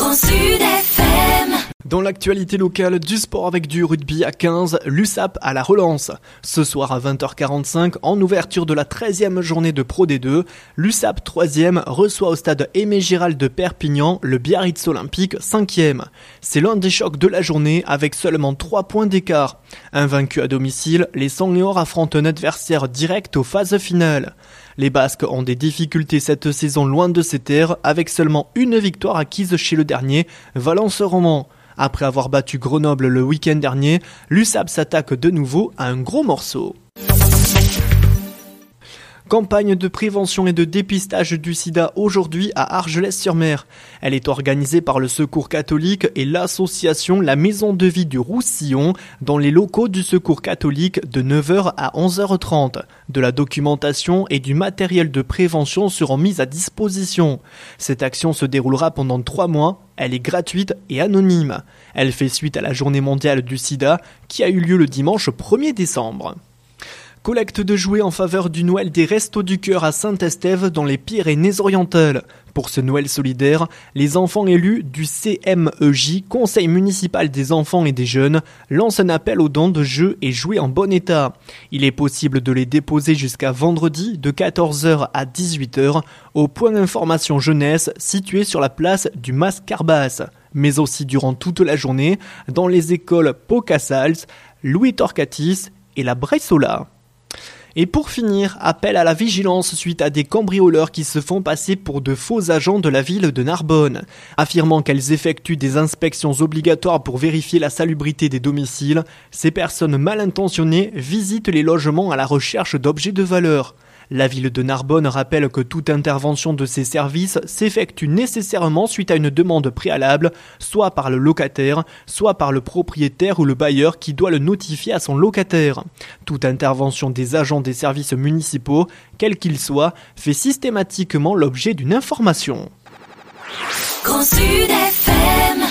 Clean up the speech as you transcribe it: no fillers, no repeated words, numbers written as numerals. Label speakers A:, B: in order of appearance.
A: Grand Sud FM.
B: Dans l'actualité locale du sport avec du rugby à 15, l'USAP à la relance. Ce soir à 20h45, en ouverture de la 13e journée de Pro D2, l'USAP 3e reçoit au stade Aimé Giral de Perpignan le Biarritz Olympique 5e. C'est l'un des chocs de la journée avec seulement 3 points d'écart. Invaincus à domicile, les Sangléors affrontent un adversaire direct aux phases finales. Les Basques ont des difficultés cette saison loin de ces terres avec seulement une victoire acquise chez le dernier, Valence-Romand. Après avoir battu Grenoble le week-end dernier, l'USAP s'attaque de nouveau à un gros morceau. Campagne de prévention et de dépistage du sida aujourd'hui à Argelès-sur-Mer. Elle est organisée par le Secours catholique et l'association La Maison de Vie du Roussillon dans les locaux du Secours catholique de 9h à 11h30. De la documentation et du matériel de prévention seront mis à disposition. Cette action se déroulera pendant 3 mois. Elle est gratuite et anonyme. Elle fait suite à la journée mondiale du sida qui a eu lieu le dimanche 1er décembre. Collecte de jouets en faveur du Noël des Restos du Cœur à Saint-Estève dans les Pyrénées-Orientales. Pour ce Noël solidaire, les enfants élus du CMEJ, Conseil municipal des enfants et des jeunes, lancent un appel aux dons de jeux et jouets en bon état. Il est possible de les déposer jusqu'à vendredi de 14h à 18h au point d'information jeunesse situé sur la place du Mascarbas, mais aussi durant toute la journée dans les écoles Pau-Casals, Louis Torcatis et la Bressola. Et pour finir, appel à la vigilance suite à des cambrioleurs qui se font passer pour de faux agents de la ville de Narbonne. Affirmant qu'elles effectuent des inspections obligatoires pour vérifier la salubrité des domiciles, ces personnes mal intentionnées visitent les logements à la recherche d'objets de valeur. La ville de Narbonne rappelle que toute intervention de ces services s'effectue nécessairement suite à une demande préalable, soit par le locataire, soit par le propriétaire ou le bailleur qui doit le notifier à son locataire. Toute intervention des agents des services municipaux, quels qu'ils soient, fait systématiquement l'objet d'une information.
A: Grand Sud FM.